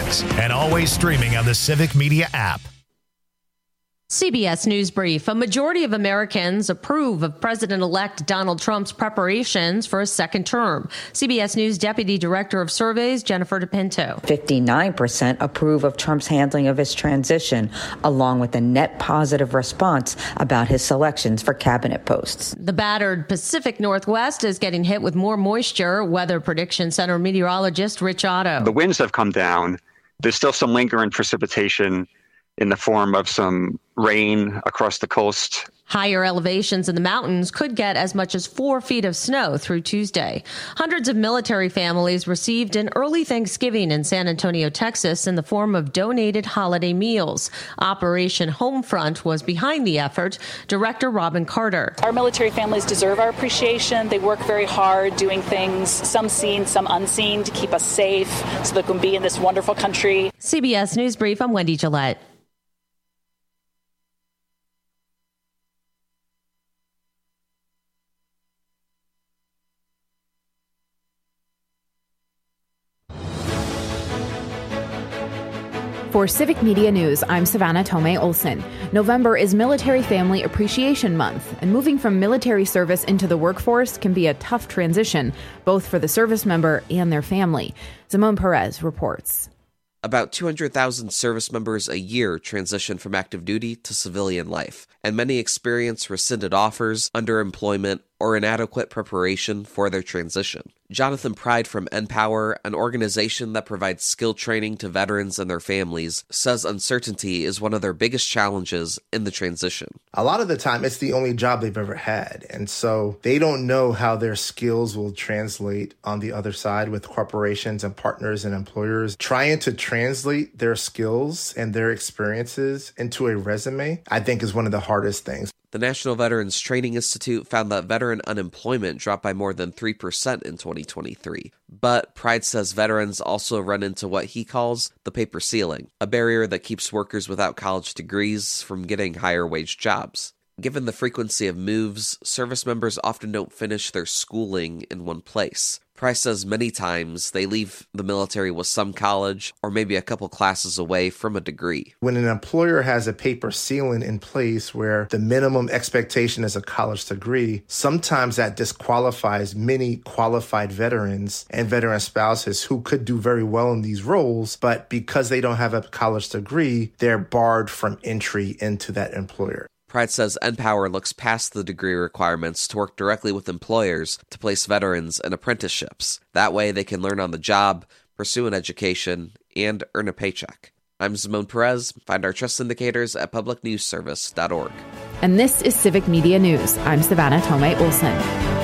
mornings and always streaming on the Civic Media app. CBS News Brief. A majority of Americans approve of President-elect Donald Trump's preparations for a second term. CBS News Deputy Director of Surveys, Jennifer DePinto. 59% approve of Trump's handling of his transition, along with a net positive response about his selections for cabinet posts. The battered Pacific Northwest is getting hit with more moisture. Weather Prediction Center meteorologist Rich Otto. The winds have come down. There's still some lingering precipitation in the form of some rain across the coast. Higher elevations in the mountains could get as much as 4 feet of snow through Tuesday. Hundreds of military families received an early Thanksgiving in San Antonio, Texas, in the form of donated holiday meals. Operation Homefront was behind the effort. Director Robin Carter. Our military families deserve our appreciation. They work very hard doing things, some seen, some unseen, to keep us safe so they can be in this wonderful country. CBS News Brief, I'm Wendy Gillette. For Civic Media News, I'm Savannah Tomei Olson. November is Military Family Appreciation Month, and moving from military service into the workforce can be a tough transition, both for the service member and their family. Simone Perez reports. About 200,000 service members a year transition from active duty to civilian life, and many experience rescinded offers, underemployment, or inadequate preparation for their transition. Jonathan Pride from NPower, an organization that provides skill training to veterans and their families, says uncertainty is one of their biggest challenges in the transition. A lot of the time, it's the only job they've ever had. And so they don't know how their skills will translate on the other side with corporations and partners and employers. Trying to translate their skills and their experiences into a resume, I think, is one of the hardest things. The National Veterans Training Institute found that veteran unemployment dropped by more than 3% in 2023. But Pride says veterans also run into what he calls the paper ceiling, a barrier that keeps workers without college degrees from getting higher wage jobs. Given the frequency of moves, service members often don't finish their schooling in one place. Price says many times they leave the military with some college or maybe a couple classes away from a degree. When an employer has a paper ceiling in place where the minimum expectation is a college degree, sometimes that disqualifies many qualified veterans and veteran spouses who could do very well in these roles, but because they don't have a college degree, they're barred from entry into that employer. Pride says NPower looks past the degree requirements to work directly with employers to place veterans in apprenticeships. That way they can learn on the job, pursue an education, and earn a paycheck. I'm Simone Perez. Find our trust indicators at publicnewsservice.org. And this is Civic Media News. I'm Savannah Tomei Olson.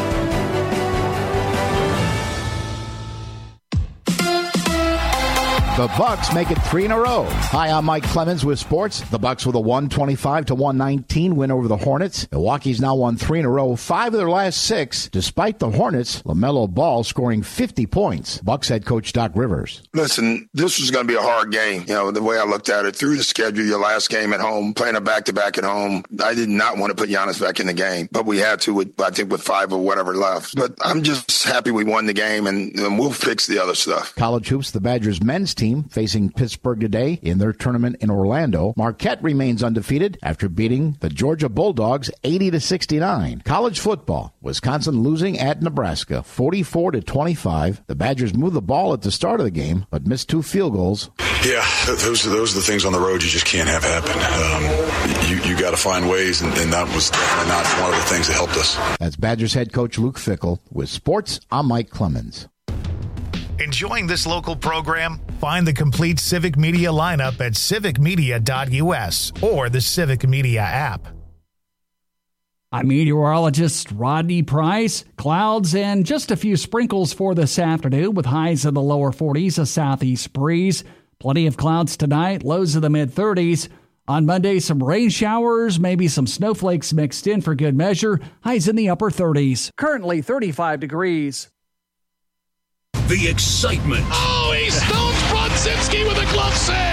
The Bucks make it 3 in a row. Hi, I'm Mike Clemens with sports. The Bucks with a 125-119 win over the Hornets. Milwaukee's now won 3 in a row, 5 of their last 6, despite the Hornets' LaMelo Ball scoring 50 points. Bucks head coach Doc Rivers. Listen, this was going to be a hard game. You know, the way I looked at it, through the schedule, your last game at home, playing a back-to-back at home, I did not want to put Giannis back in the game, but we had to, with 5 or whatever left. But I'm just happy we won the game, and we'll fix the other stuff. College hoops, the Badgers men's team facing Pittsburgh today in their tournament in Orlando. Marquette remains undefeated after beating the Georgia Bulldogs 80-69. College football, Wisconsin losing at Nebraska 44-25. The Badgers moved the ball at the start of the game, but missed 2 field goals. Yeah, those are the things on the road you just can't have happen. You got to find ways, and that was definitely not one of the things that helped us. That's Badgers head coach Luke Fickell. With sports, I'm Mike Clemens. Enjoying this local program? Find the complete Civic Media lineup at civicmedia.us or the Civic Media app. I'm meteorologist Rodney Price. Clouds and just a few sprinkles for this afternoon with highs in the lower 40s, a southeast breeze. Plenty of clouds tonight, lows in the mid-30s. On Monday, some rain showers, maybe some snowflakes mixed in for good measure. Highs in the upper 30s. Currently 35 degrees. The excitement. Oh, he stones Brodzinski with a glove save.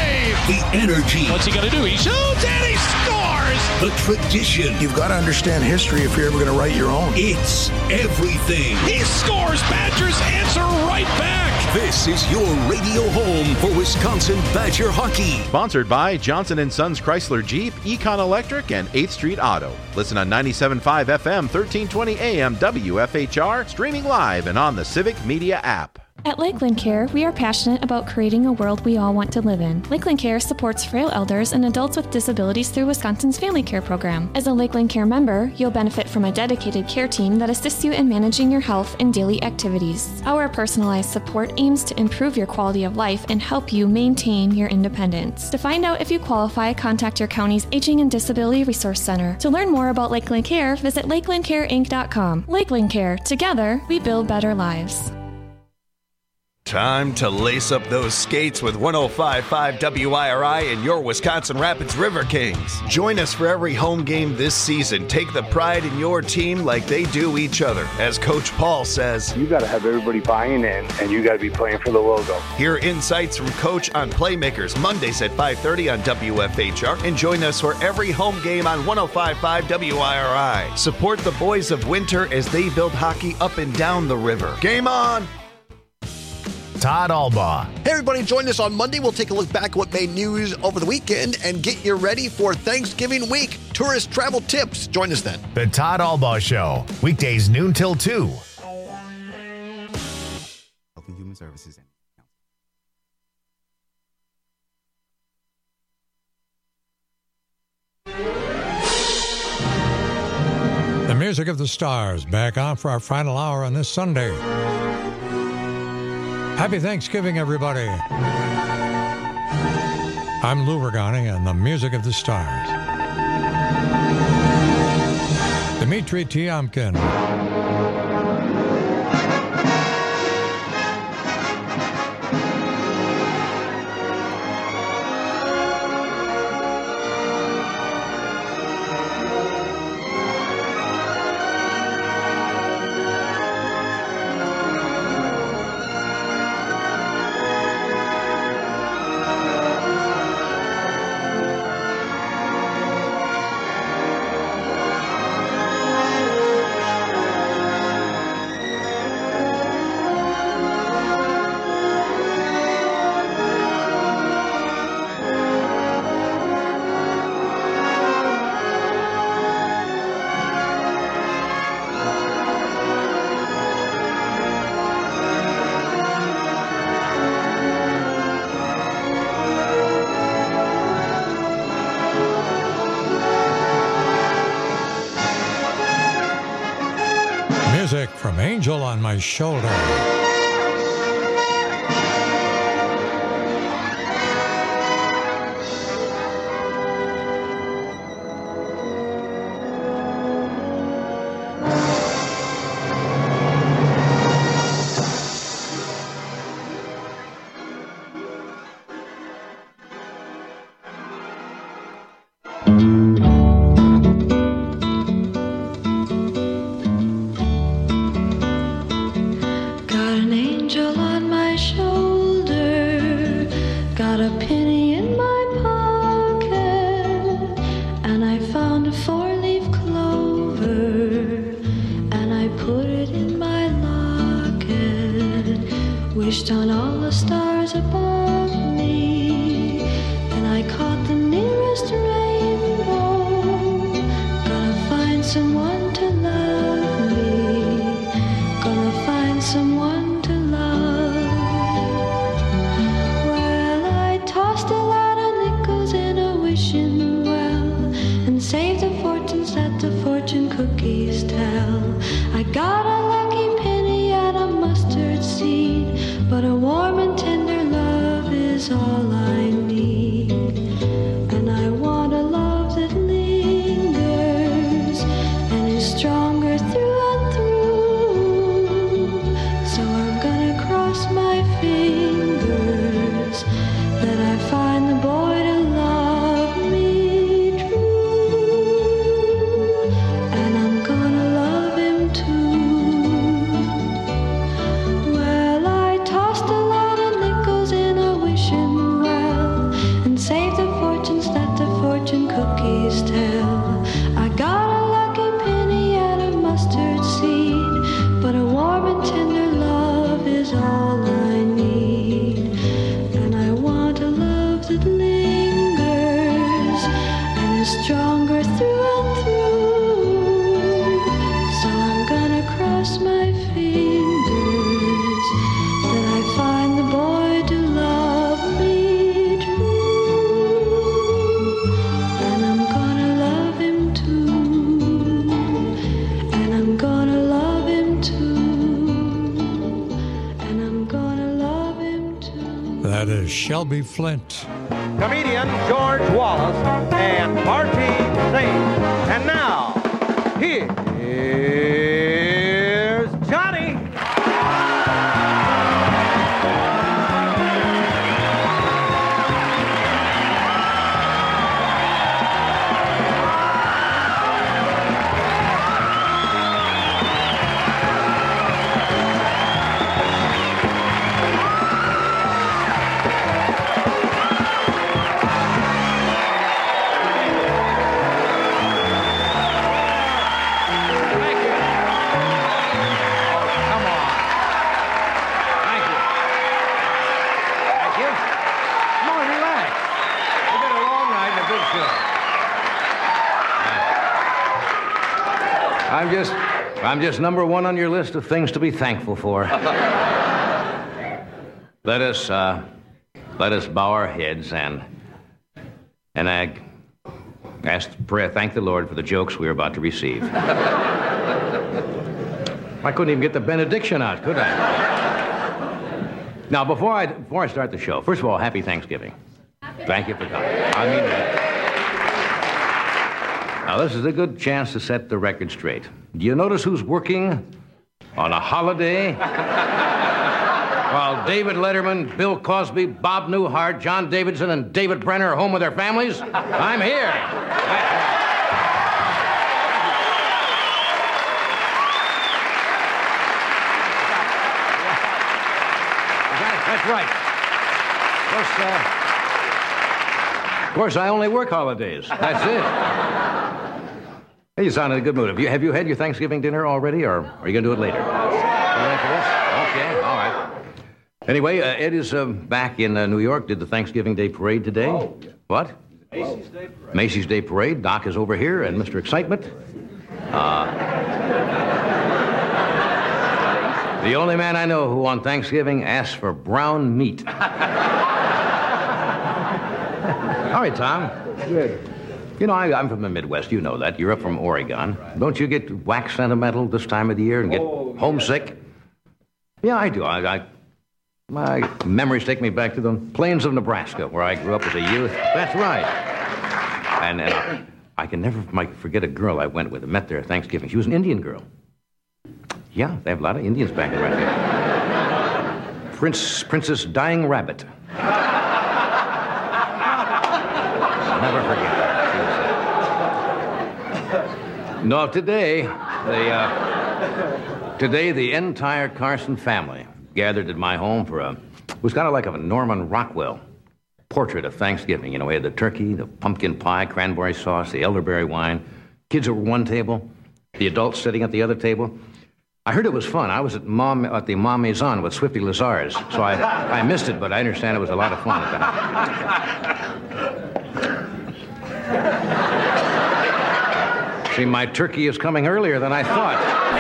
The energy. What's he going to do? He shoots and he scores! The tradition. You've got to understand history if you're ever going to write your own. It's everything. He scores! Badgers answer right back! This is your radio home for Wisconsin Badger hockey. Sponsored by Johnson & Sons Chrysler Jeep, Econ Electric, and 8th Street Auto. Listen on 97.5 FM, 1320 AM WFHR, streaming live and on the Civic Media app. At Lakeland Care, we are passionate about creating a world we all want to live in. Lakeland Care supports frail elders and adults with disabilities through Wisconsin's Family Care program. As a Lakeland Care member, you'll benefit from a dedicated care team that assists you in managing your health and daily activities. Our personalized support aims to improve your quality of life and help you maintain your independence. To find out if you qualify, contact your county's Aging and Disability Resource Center. To learn more about Lakeland Care, visit lakelandcareinc.com. Lakeland Care. Together, we build better lives. Time to lace up those skates with 105.5 WIRI and your Wisconsin Rapids River Kings. Join us for every home game this season. Take the pride in your team like they do each other. As Coach Paul says, you got to have everybody buying in, and you got to be playing for the logo. Hear insights from Coach on Playmakers Mondays at 5:30 on WFHR, and join us for every home game on 105.5 WIRI. Support the boys of Winter as they build hockey up and down the river. Game on! Todd Albaugh. Hey, everybody, join us on Monday. We'll take a look back at what made news over the weekend and get you ready for Thanksgiving week. Tourist travel tips. Join us then. The Todd Albaugh Show, weekdays noon till 2. Health and Human Services. The music of the stars back on for our final hour on this Sunday. Happy Thanksgiving, everybody. I'm Lou Ragani, and the music of the stars. Dmitri Tiomkin. Music from Angel on My Shoulder. Wished on all the stars above me, and I caught the nearest rainbow. Gonna find someone to love me, gonna find someone to love. Well, I tossed a lot of nickels in a wishing well, and saved the fortunes that the fortune cookies tell. I got a lucky penny out of mustard seed, but a warm and tender love is all I need. And I want a love that lingers and is stronger through and through. So I'm gonna cross my fingers that I find the boy to love me true. And I'm gonna love him too. Well, I tossed a lot of nickels in a wishing Shelby Flint. Comedian George Wallace and Marty Sage. And now, here's Johnny. I'm just number one on your list of things to be thankful for. Let us bow our heads and I thank the Lord for the jokes we are about to receive. I couldn't even get the benediction out, could I? Now, before I start the show, first of all, happy Thanksgiving. Thank you for coming. I mean that. Now, this is a good chance to set the record straight. Do you notice who's working on a holiday? While David Letterman, Bill Cosby, Bob Newhart, John Davidson, and David Brenner are home with their families, I'm here. That's right. Of course, I only work holidays. That's it. Hey, you sound in a good mood. Have you had your Thanksgiving dinner already, or are you going to do it later? Okay, all right. Anyway, Ed is back in New York. Did the Thanksgiving Day Parade today. Oh, yeah. What? Macy's Day Parade. Macy's Day Parade. Doc is over here, and Mr. Excitement. The only man I know who on Thanksgiving asks for brown meat. All right, Tom. Good. You know, I'm from the Midwest. You know that. You're up from Oregon. Don't you get wax sentimental this time of the year and get homesick? Yeah, I do. My memories take me back to the plains of Nebraska, where I grew up as a youth. That's right. And I can never forget a girl I went with. I met there at Thanksgiving. She was an Indian girl. Yeah, they have a lot of Indians back around here. Princess Dying Rabbit. Never forget her. No, today the entire Carson family gathered at my home for it was kind of like a Norman Rockwell portrait of Thanksgiving. You know, we had the turkey, the pumpkin pie, cranberry sauce, the elderberry wine. Kids over one table, the adults sitting at the other table. I heard it was fun. I was at the Mom Maison with Swifty Lazars, so I missed it, but I understand it was a lot of fun at that. See, my turkey is coming earlier than I thought.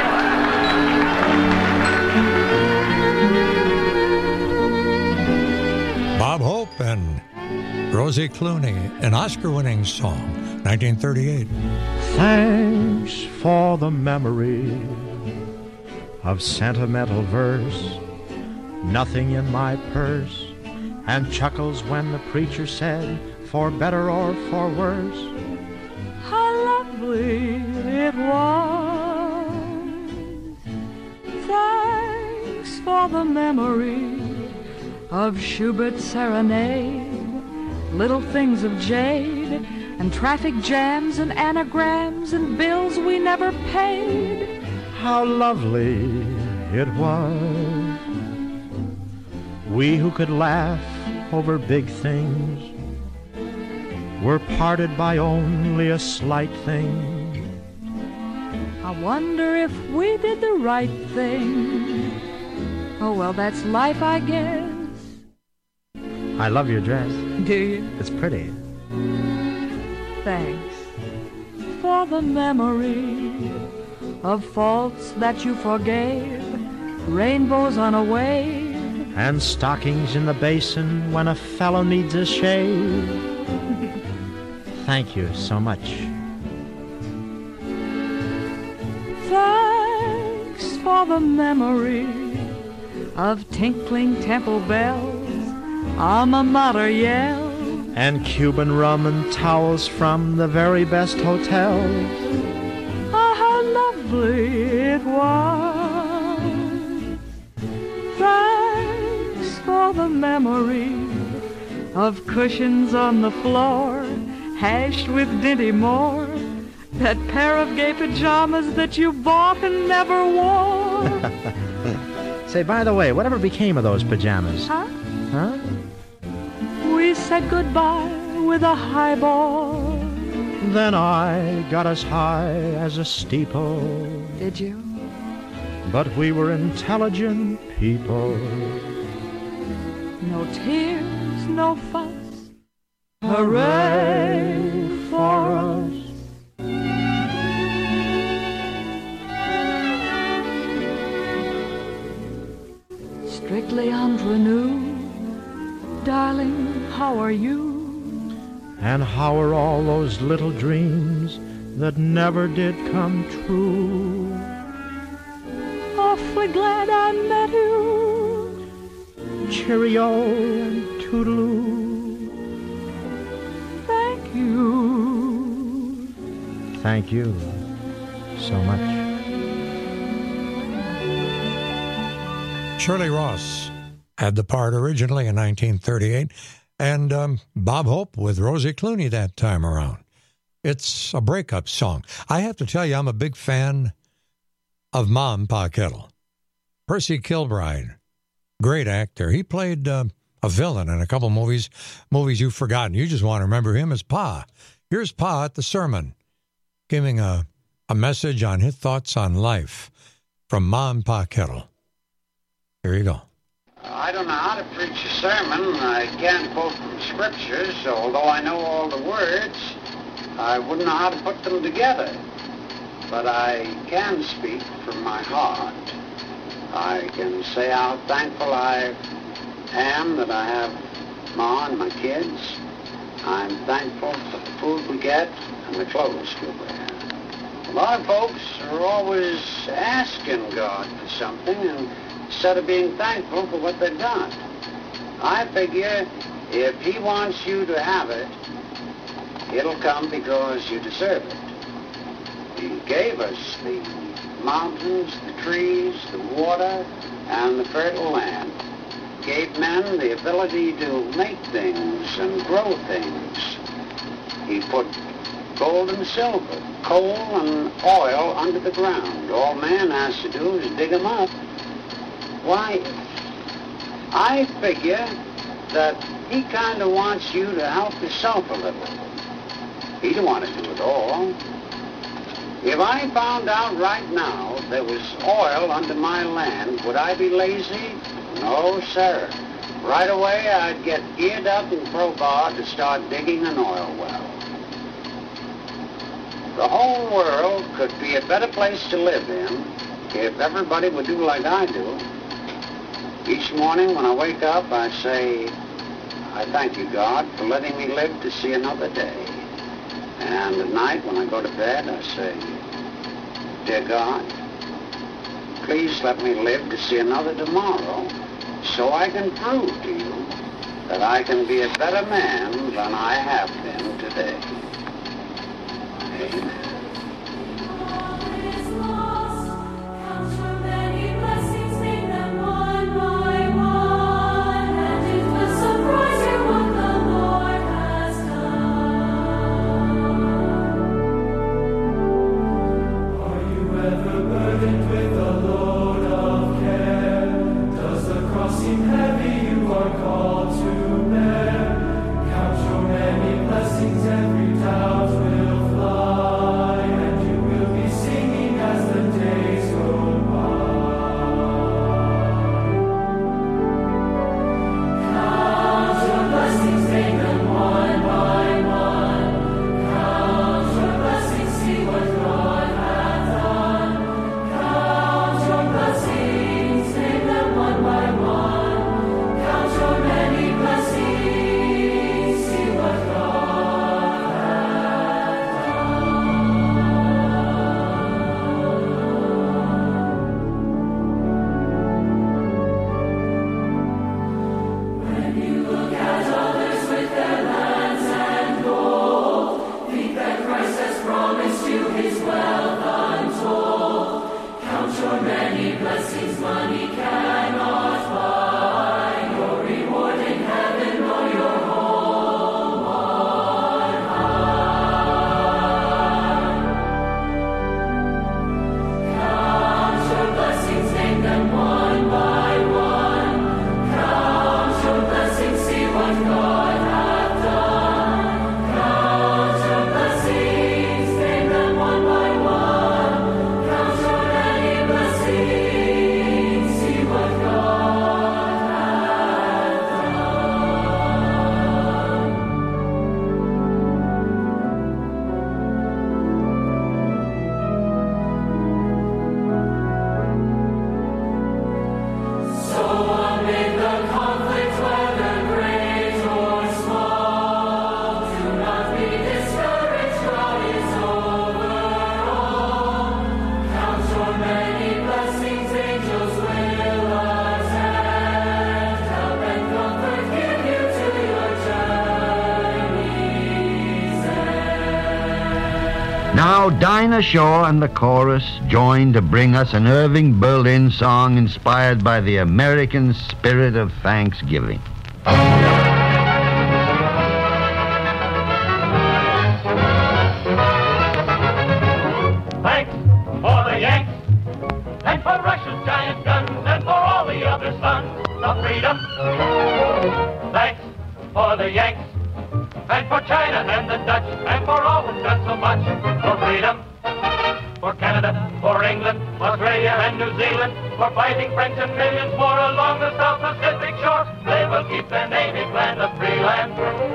Bob Hope and Rosie Clooney, an Oscar-winning song, 1938. Thanks for the memory of sentimental verse, nothing in my purse, and chuckles when the preacher said, for better or for worse. How lovely it was. Thanks for the memory of Schubert's serenade, little things of jade, and traffic jams and anagrams and bills we never paid. How lovely it was. We who could laugh over big things were parted by only a slight thing. I wonder if we did the right thing. Oh, well, that's life, I guess. I love your dress. Do you? It's pretty. Thanks for the memory of faults that you forgave, rainbows on a wave, and stockings in the basin when a fellow needs a shave. Thank you so much. Thanks for the memory of tinkling temple bells, alma mater Yale, and Cuban rum and towels from the very best hotels. Oh, how lovely it was. Thanks for the memory of cushions on the floor, hashed with Dinty Moore, that pair of gay pajamas that you bought and never wore. Say, by the way, whatever became of those pajamas? Huh? Huh? We said goodbye with a highball. Then I got as high as a steeple. Did you? But we were intelligent people. No tears, no fuss. Hooray for us. Strictly ingenue. Darling, how are you? And how are all those little dreams that never did come true? Awfully glad I met you. Cheerio and toodaloo. Thank you. Thank you so much. Shirley Ross had the part originally in 1938, and Bob Hope with Rosie Clooney that time around. It's a breakup song. I have to tell you, I'm a big fan of Ma and Pa Kettle. Percy Kilbride, great actor. He played a villain in a couple movies you've forgotten. You just want to remember him as Pa. Here's Pa at the sermon, giving a message on his thoughts on life from Ma and Pa Kettle. Here you go. I don't know how to preach a sermon. I can't quote from scriptures, so although I know all the words, I wouldn't know how to put them together. But I can speak from my heart. I can say how thankful I am that I have Ma and my kids. I'm thankful for the food we get and the clothes we wear. A lot of folks are always asking God for something and instead of being thankful for what they've got. I figure if he wants you to have it, it'll come because you deserve it. He gave us the mountains, the trees, the water, and the fertile land. Gave men the ability to make things and grow things. He put gold and silver, coal and oil under the ground. All man has to do is dig them up. Why, I figure that he kind of wants you to help yourself a little. He don't want to do it all. If I found out right now there was oil under my land, would I be lazy? No, sir. Right away, I'd get geared up and crowbarred to start digging an oil well. The whole world could be a better place to live in if everybody would do like I do. Each morning when I wake up, I say, I thank you, God, for letting me live to see another day. And at night when I go to bed, I say, dear God, please let me live to see another tomorrow so I can prove to you that I can be a better man than I have been today. Amen. Every doubt will fly, and you will be singing as the Now Dinah Shore and the chorus join to bring us an Irving Berlin song inspired by the American spirit of Thanksgiving. Thanks for the Yanks, and for Russia's giant guns, and for all the other sons of freedom. Thanks for the Yanks, and for China and the Dutch, and for all who've done so much for freedom. For Canada, for England, Australia and New Zealand, for fighting French and millions more along the South Pacific shore. They will keep their native land a free land.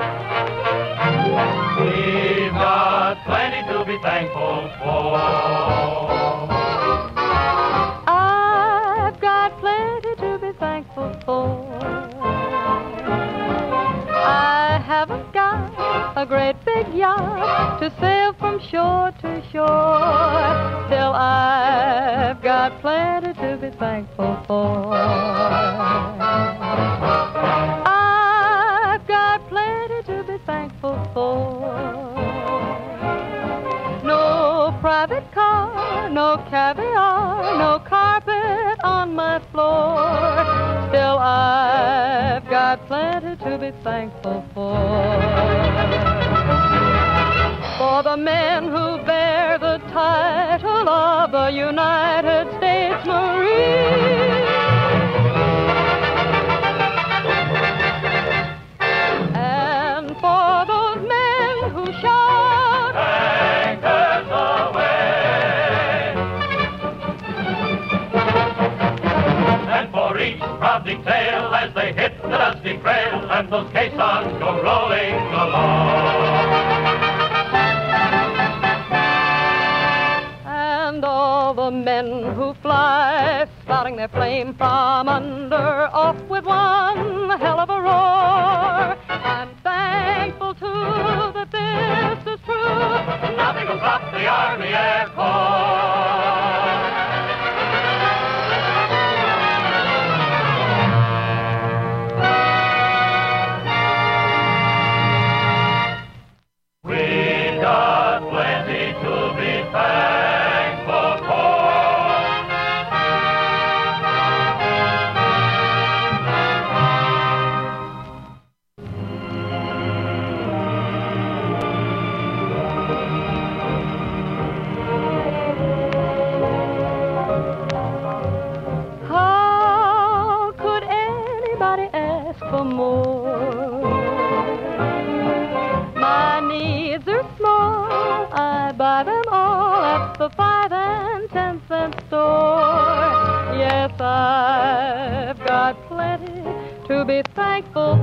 We've got plenty to be thankful for. I've got plenty to be thankful for. I haven't got a great big yacht to sail from shore to shore. Still, I've got plenty to be thankful for. I've got plenty to be thankful for. No private car, no caviar, no carpet on my floor. Still, I've got plenty to be thankful for. For the men who bear the title of the United States Marine. And for those men who shout, Anchors away. And for each proudly tail as they hit the dusty trail, and those caissons go rolling along. And all the men who fly, spouting their flame from under, off with one hell of a roar. I'm thankful too that this is true. Nothing will stop the Army Air Corps. We've got plenty to be thankful for. How could anybody ask for more? My needs are small, I buy them all at the 5 and 10 cent store. Yes, I've got plenty to be thankful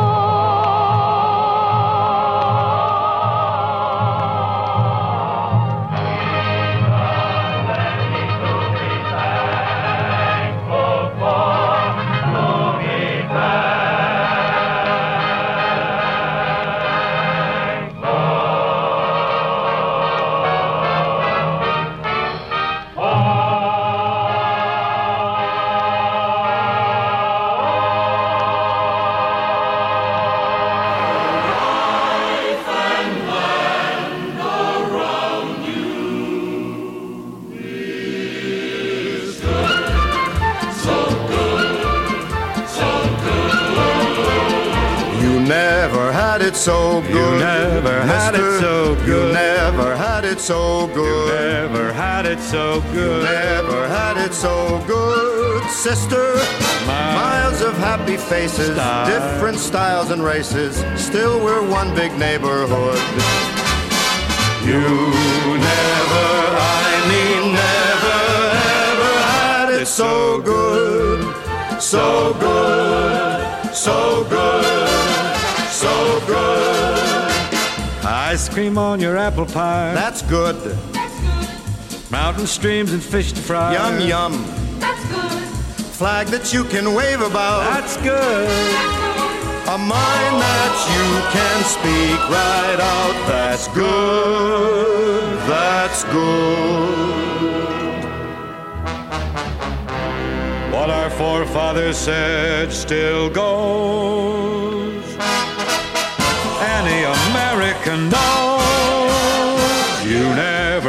So good. You never had it so good. You never had it so good. You never had it so good. You never had it so good, sister. Miles of happy faces, different styles and races. Still, we're one big neighborhood. You never, I mean never, ever had it so good. So good, so good. So good. Ice cream on your apple pie. That's good. That's good. Mountain streams and fish to fry. Yum, yum. That's good. Flag that you can wave about. That's good. That's good. A mind that you can speak right out. That's good. That's good. What our forefathers said still goes. Any American knows you never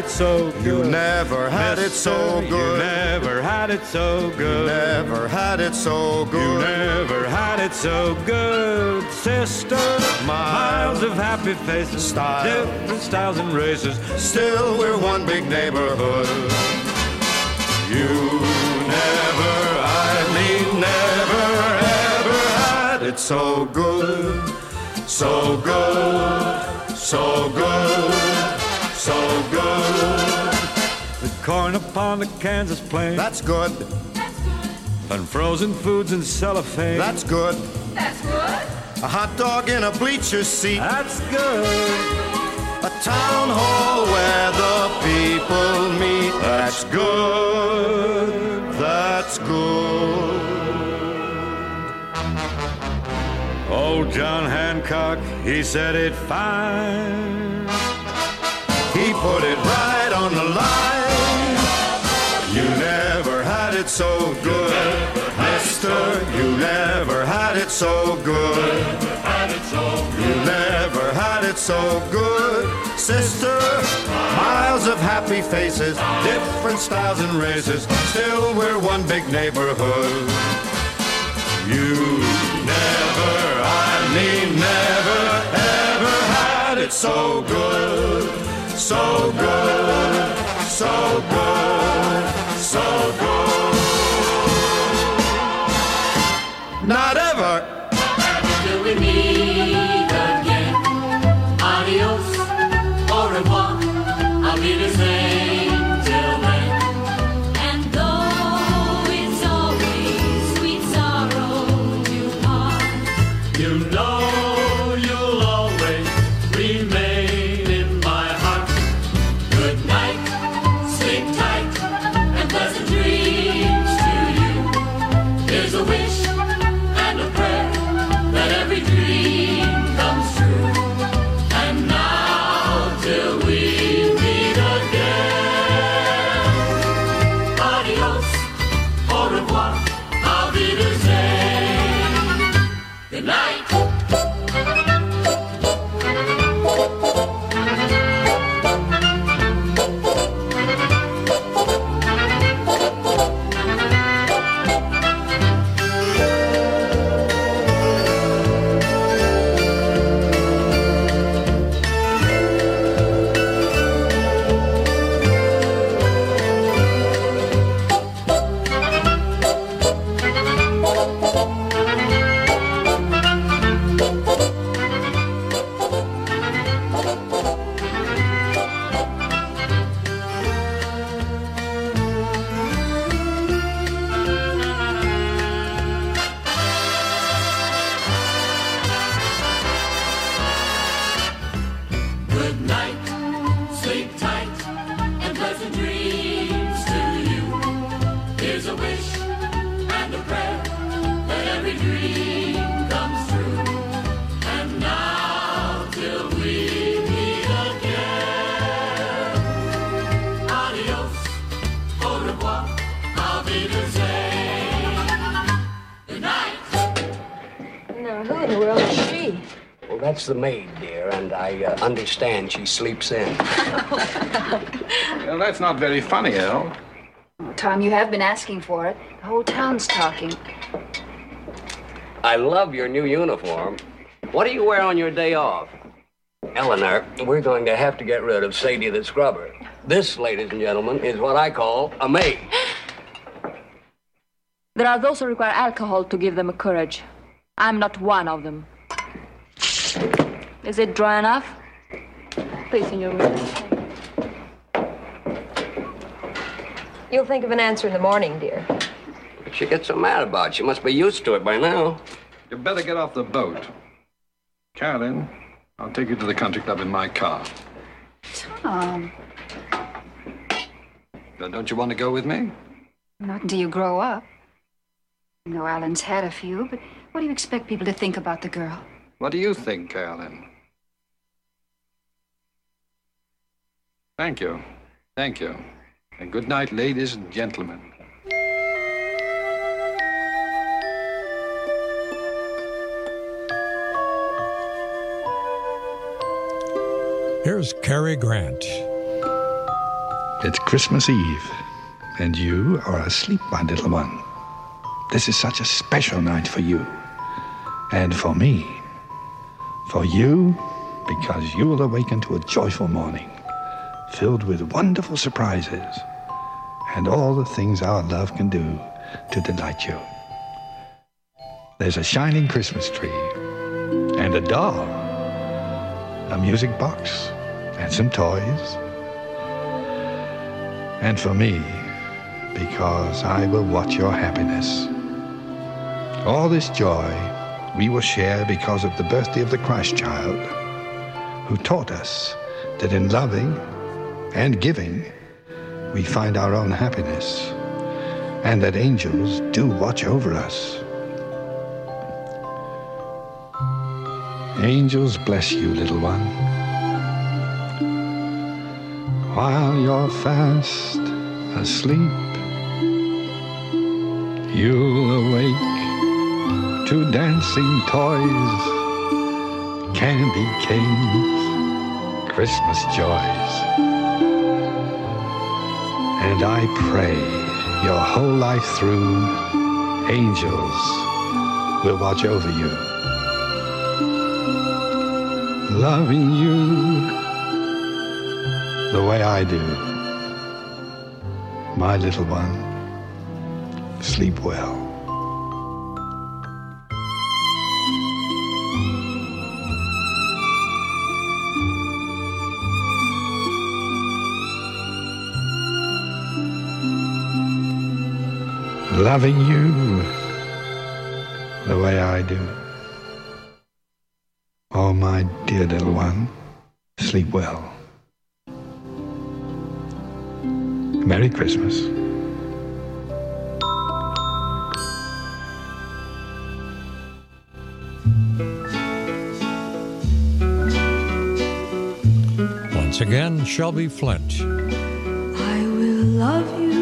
it so good. You never had it so good. You never had it so good. Never had it so good. You never had it so good, sister. Miles of happy faces, different styles and races. Still we're one big neighborhood. You never, I mean never, ever had it so good. So good, so good, so good. The corn upon the Kansas plain. That's good. And frozen foods in cellophane. That's good. That's good. A hot dog in a bleacher seat. That's good. A town hall where the people meet. That's good. That's good. Old John Hancock, he said it fine. He put it right on the line. You never had it so good, mister. You never had it so good. You never had it so good, sister. Miles of happy faces, different styles and races. Still we're one big neighborhood. You never, I mean never, ever had it so good. So good, so good, so good. Not ever. Till we meet again. Adios, au revoir. I'll be the same till then. And though it's always sweet sorrow to part, you know you'll always remain in my heart. Good night, sleep tight, and pleasant dreams to you. Here's a wish and a prayer that every dream comes true. And now till we meet again. Adios, au revoir, I'll be the same. Good night. Good night, sleep tight, and pleasant dreams to you. Here's a wish and a prayer that every dream comes true. And now till we meet again. Adios, au revoir, I'll be the same. Good night. Now, who in the world is she? Well, that's the maid, dear, and I understand she sleeps in. Well, that's not very funny, Al. Tom, you have been asking for it. The whole town's talking. I love your new uniform. What do you wear on your day off? Eleanor, we're going to have to get rid of Sadie the scrubber. This, ladies and gentlemen, is what I call a maid. There are those who require alcohol to give them a courage. I'm not one of them. Is it dry enough? Please, in your room. You'll think of an answer in the morning, dear. What she gets so mad about? She must be used to it by now. You better get off the boat. Carolyn, I'll take you to the country club in my car. Tom. Now, don't you want to go with me? Not until you grow up. I know Alan's had a few, but what do you expect people to think about the girl? What do you think, Carolyn? Thank you. Thank you. And good night, ladies and gentlemen. Here's Cary Grant. It's Christmas Eve, and you are asleep, my little one. This is such a special night for you, and for me. For you, because you will awaken to a joyful morning, filled with wonderful surprises, and all the things our love can do to delight you. There's a shining Christmas tree, and a doll, a music box, and some toys. And for me, because I will watch your happiness. All this joy we will share because of the birthday of the Christ child, who taught us that in loving and giving, we find our own happiness, and that angels do watch over us. Angels bless you, little one. While you're fast asleep, you'll awake to dancing toys, candy canes, Christmas joys. And I pray your whole life through, angels will watch over you, loving you the way I do. My little one, sleep well. Loving you the way I do. Oh, my dear little one, sleep well. Merry Christmas. Once again, Shelby Flint. I will love you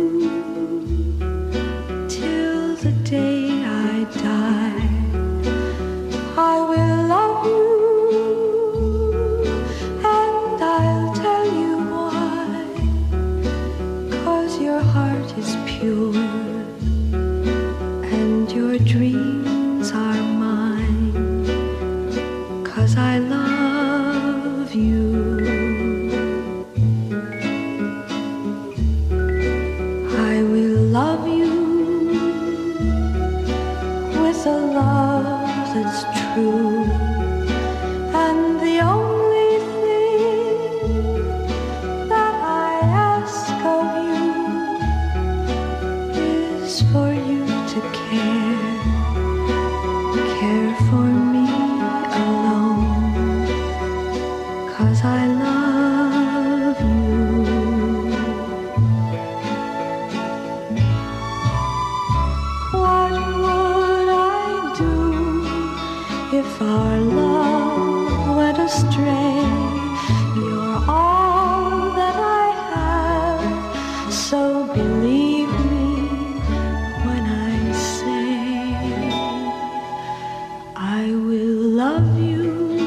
till the day I die. I will love you, and I'll tell you why. 'Cause your heart is pure, and your dreams are mine. 'Cause I love you. I will love you with a love that's true, and the only thing that I ask of you is for you to care for me alone, 'cause I love you. What would I do if our love went astray? You're all that I have, so believe me when I say I will love you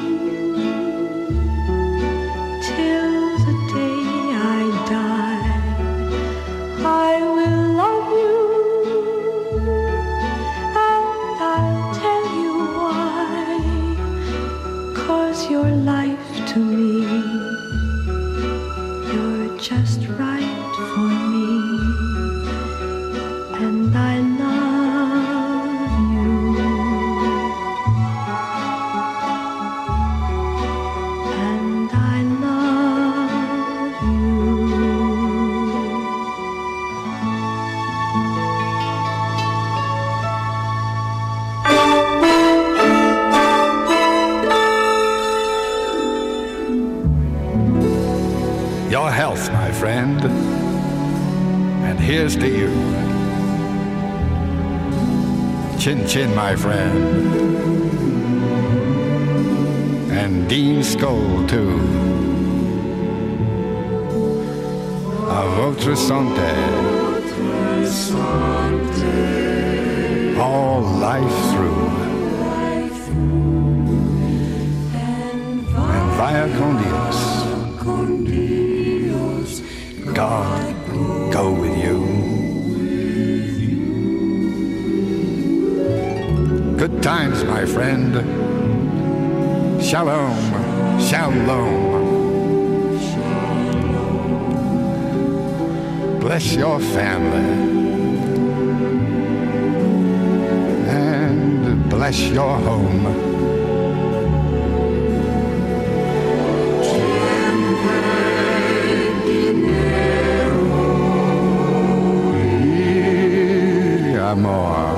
till the day I die. I will love you, and I'll tell you why. 'Cause you're life to me. You're just right for me, and I love you. And I love you. Your health, my friend, and here's to you. Chin Chin, my friend, and Dean Skoll, too. A votre santé, all life through, and via con Dios. God go with you. Good times, my friend. Shalom, shalom. Bless your family. And bless your home. Amor.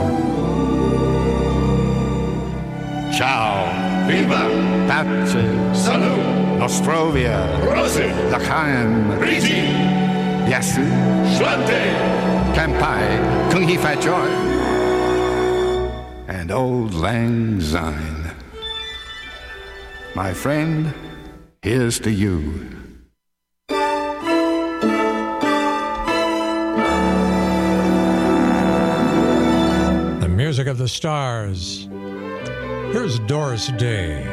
Ciao. Viva. Pace. Salut. Nostrovia. Rose. L'Chaim. Riti. Yasu. Schlante. Kampai. Kung He Fat Joy. And Old Lang Syne. My friend, here's to you. Music of the Stars. Here's Doris Day.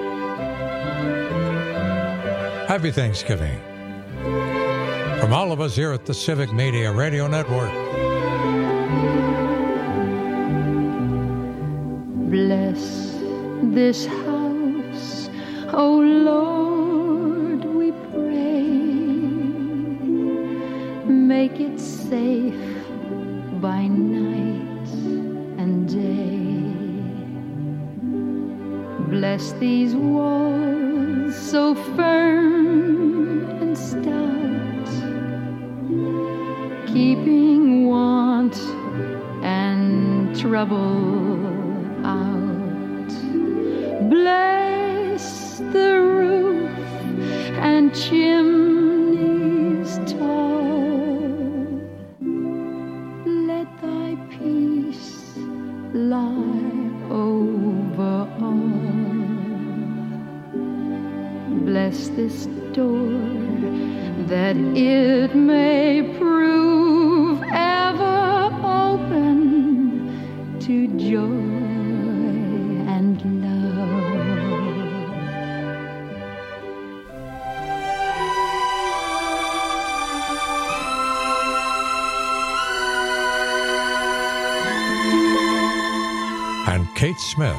Happy Thanksgiving. From all of us here at the Civic Media Radio Network. Bless this house, O Lord, we pray. Make it safe by night and day. Bless these walls so firm and stout, keeping want and trouble out. Bless the roof and chimneys tall. Let thy peace lie over all. Bless this door that it may prove ever open to joy and love. And Kate Smith.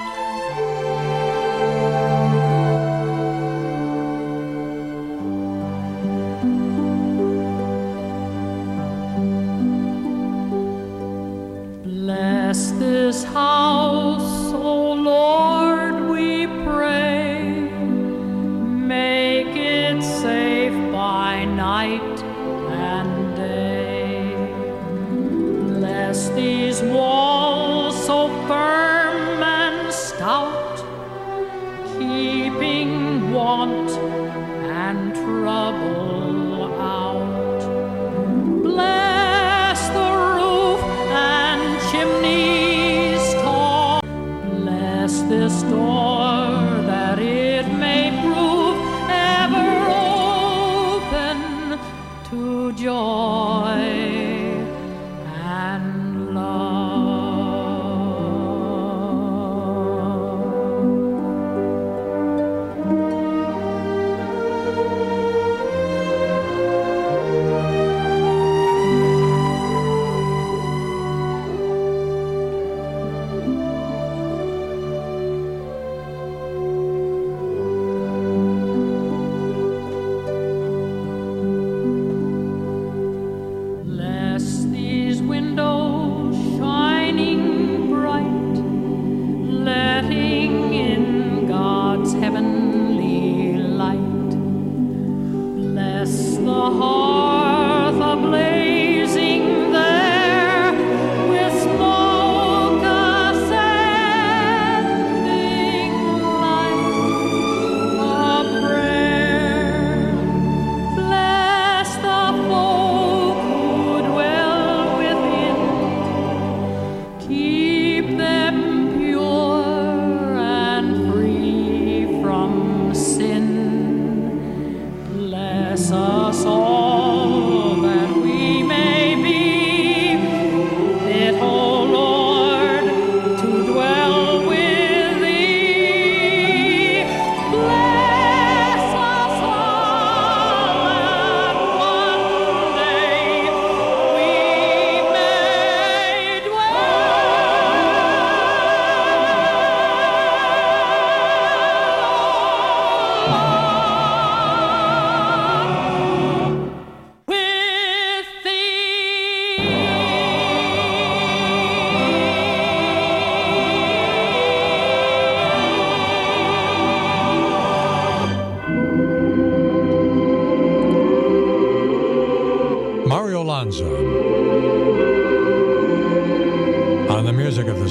Bless this house, O Lord, we pray. Make it safe by night and day. Bless these walls so firm and stout, keeping want and trouble out. Bless the roof and chimneys tall. Bless this door that it may prove ever open to joy and love.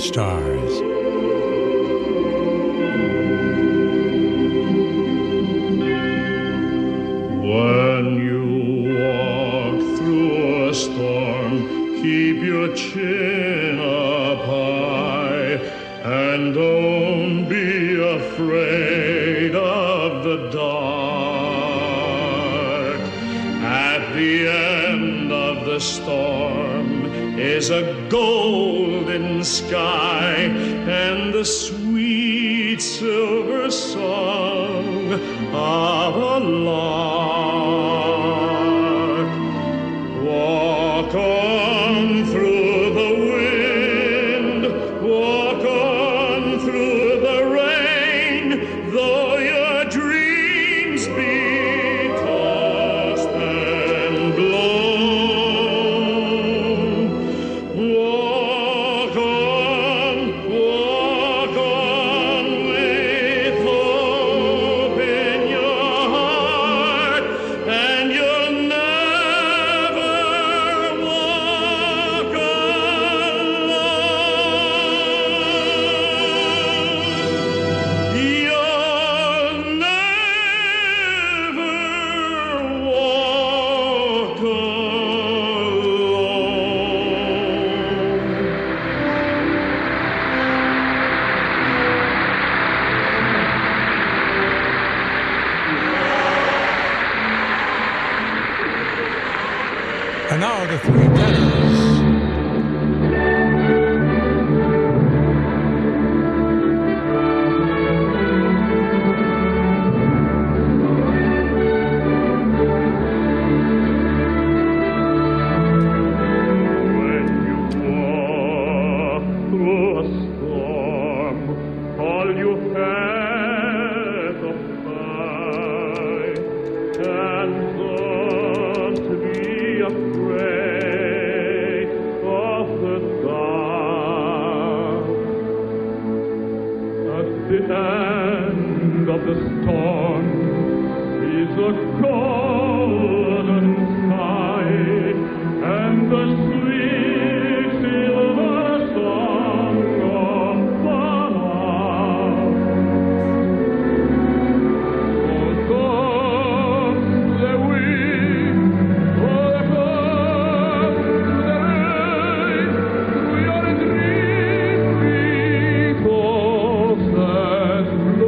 Stars. When you walk through a storm, keep your chin up high, and don't be afraid of the dark. At the end of the storm is a golden sky and the sweet silver song of a lark. Walk on through the wind, walk on through the rain, though your dreams be tossed and blown. Walk on with hope in your heart, and you'll never walk alone. You'll never walk And now the three tenors. through a storm, all you have to fight, and don't be afraid of the dark. At the end of the storm is a golden sky, and the sweet silver song of the lark. Oh, come the wind, oh, come the rain, we are dreaming close and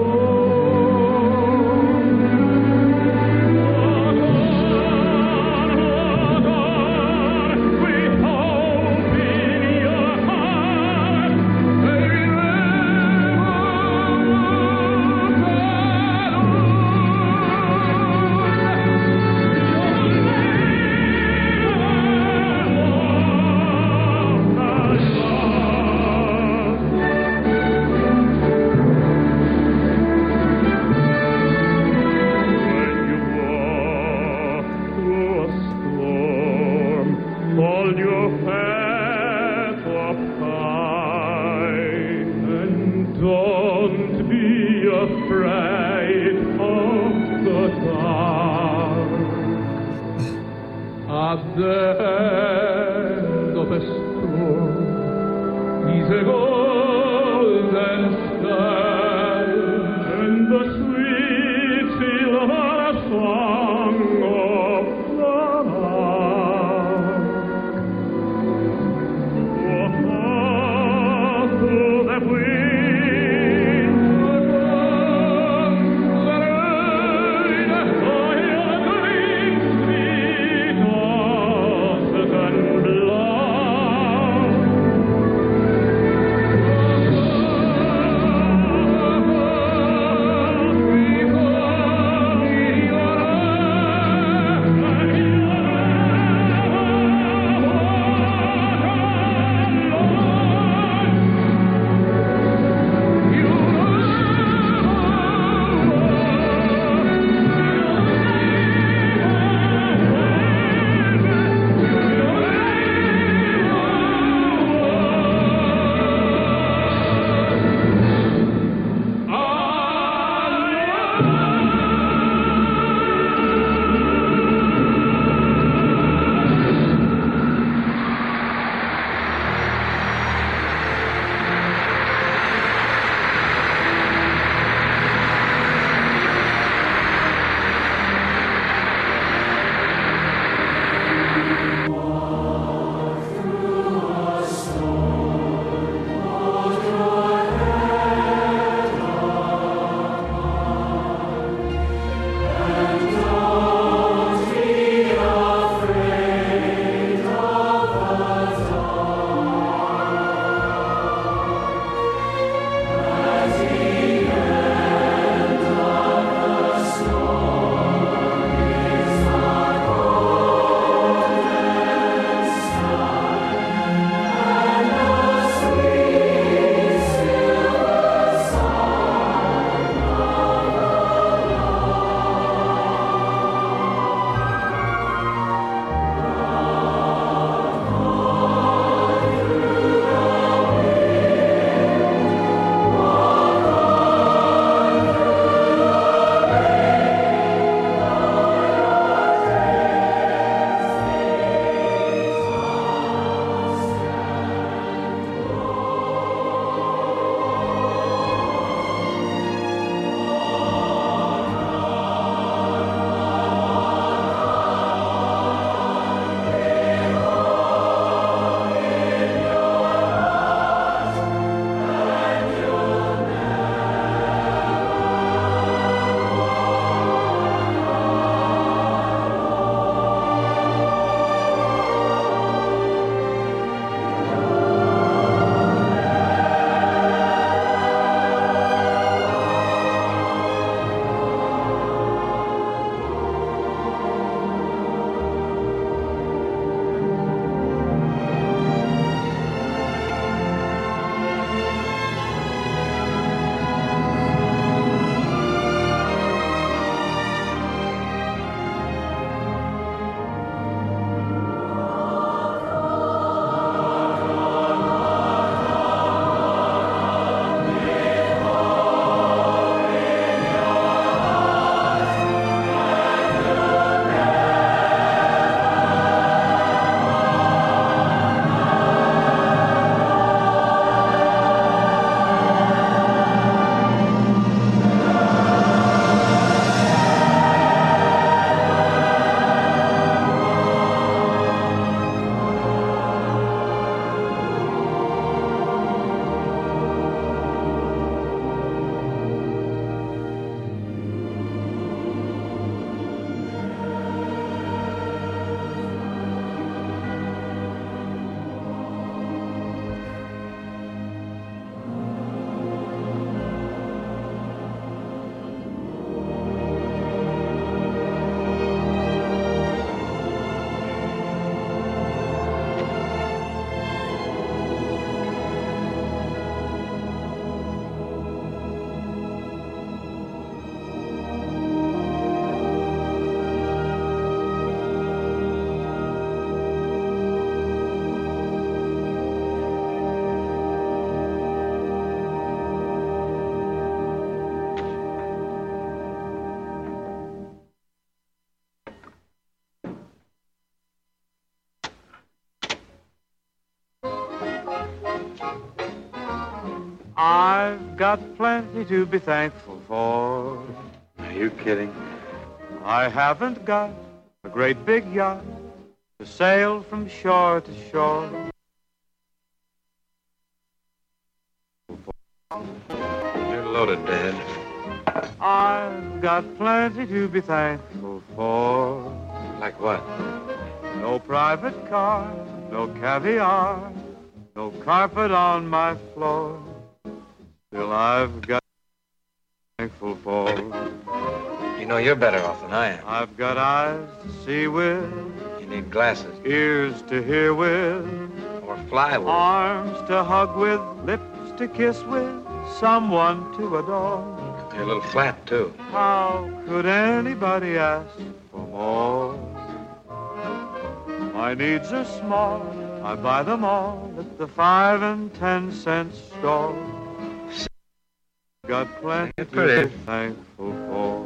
through a storm, hold your head up high, and don't be afraid of the dark. At the end of a storm is a golden sky, and the sweet silver song of the lark. Walk on through the wind, walk on the rain, oh, your dreams be tossed and I've got plenty to be thankful for. Are you kidding? I haven't got a great big yacht to sail from shore to shore. You're loaded, Dad. I've got plenty to be thankful for. Like what? No private car, no caviar, no carpet on my floor. Still I've got thankful for. You know you're better off than I am. I've got eyes to see with. You need glasses. Ears to hear with. Or fly with. Arms to hug with. Lips to kiss with. Someone to adore. You're a little flat, too. How could anybody ask for more? My needs are small. I buy them all at the 5 and 10 cent store. Got plenty to be thankful for.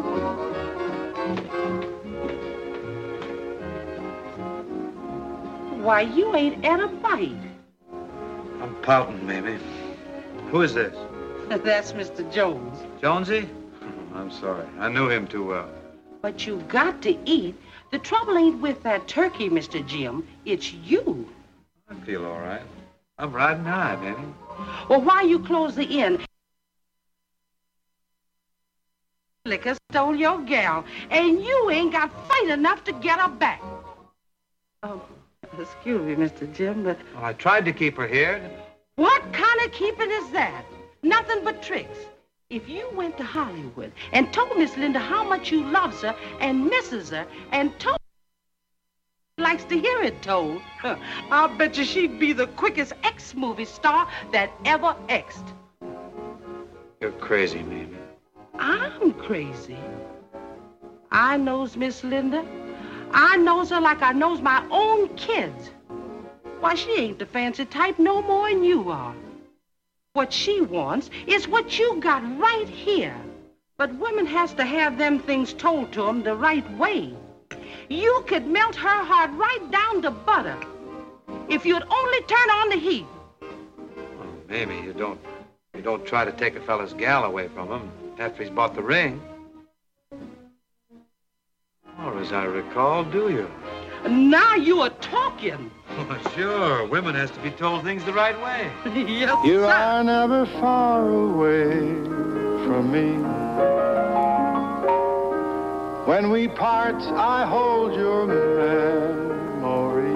Why, you ain't at a bite. I'm pouting, maybe. Who is this? That's Mr. Jones. Jonesy? I'm sorry. I knew him too well. But you got to eat. The trouble ain't with that turkey, Mr. Jim. It's you. I feel all right. I'm riding high, baby. Well, why you close the inn? Liquor stole your gal, and you ain't got fight enough to get her back. Oh, excuse me, Mr. Jim, but... Well, I tried to keep her here. What kind of keeping is that? Nothing but tricks. If you went to Hollywood and told Miss Linda how much you loves her and misses her and told her likes to hear it told, I'll bet you she'd be the quickest ex-movie star that ever exed. You're crazy, Mamie. I'm crazy. I knows Miss Linda. I knows her like I knows my own kids. Why, she ain't the fancy type no more than you are. What she wants is what you got right here. But women has to have them things told to them the right way. You could melt her heart right down to butter if you'd only turn on the heat. Oh, Mamie, you don't try to take a fella's gal away from him after he's bought the ring. Or as I recall, do you? Now you are talking. Well, sure. Women has to be told things the right way. Yes, you sir. are never far away from me. When we part, I hold your memory.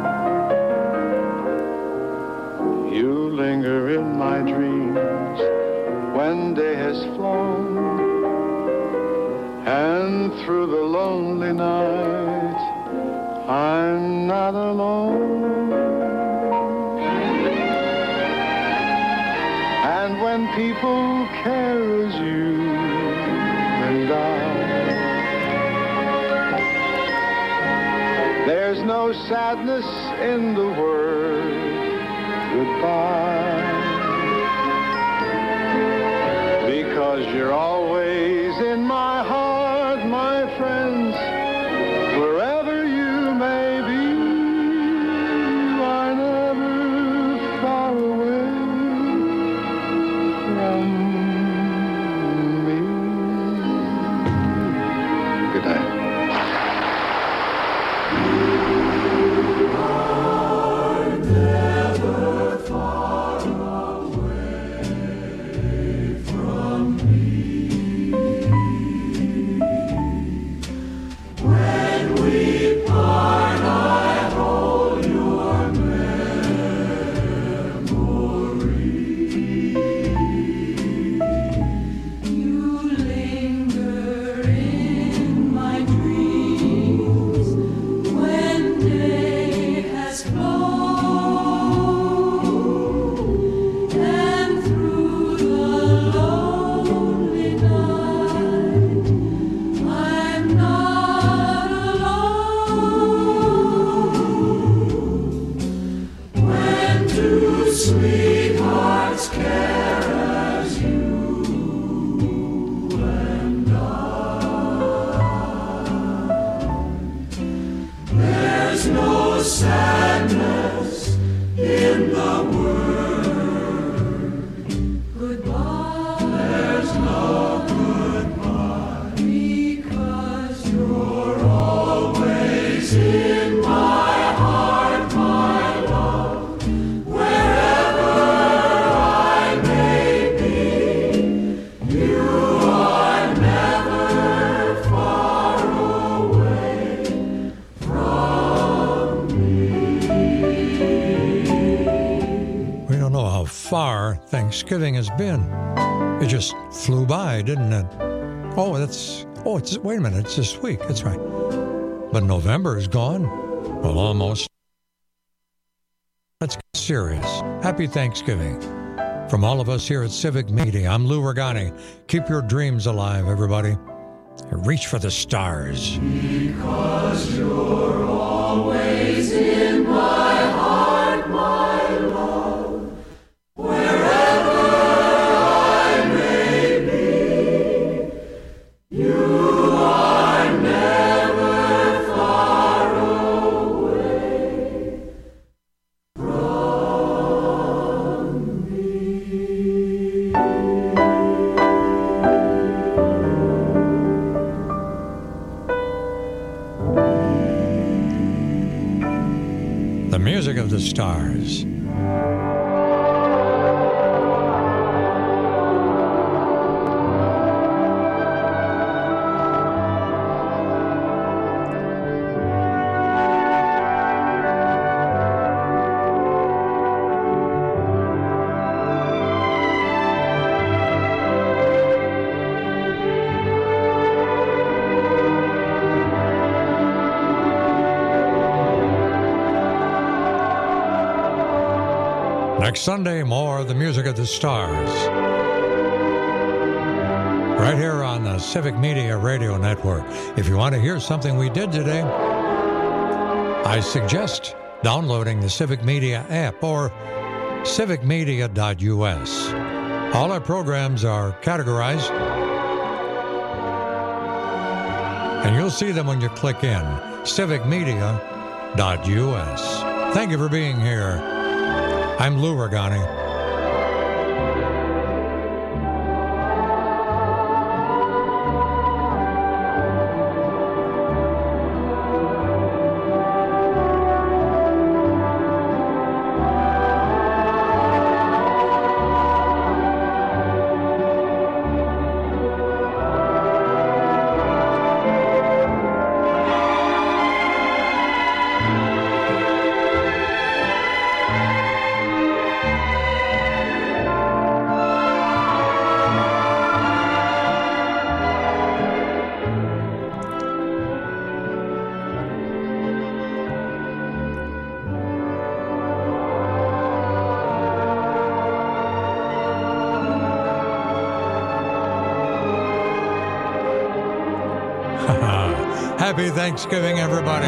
You linger in my dreams when day has flown, and through the lonely night I'm not alone. And when people care as you and I, there's no sadness in the word goodbye, because you're always in my heart, my friends. Wherever you may be, you are never far away from me. Good night. Never far away from me. Thanksgiving has been. It just flew by, didn't it? Wait a minute, it's this week. That's right. But November is gone. Well, almost. Let's get serious. Happy Thanksgiving. From all of us here at Civic Media, I'm Lou Regani. Keep your dreams alive, everybody. And reach for the stars. Because you're always in my heart, my love, wherever I may be, you are never far away from me. The music of the stars. Next Sunday, more of the music of the stars. Right here on the Civic Media Radio Network. If you want to hear something we did today, I suggest downloading the Civic Media app or civicmedia.us. All our programs are categorized, and you'll see them when you click in, civicmedia.us. Thank you for being here. I'm Lou Regani. Happy Thanksgiving, everybody.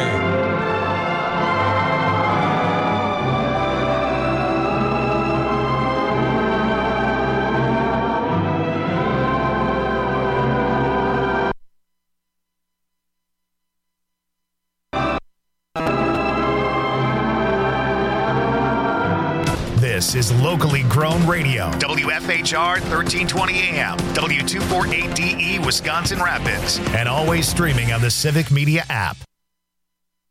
This is locally grown radio. WFHR 1320 AM, W248DE, Wisconsin Rapids, and always streaming on the Civic Media app.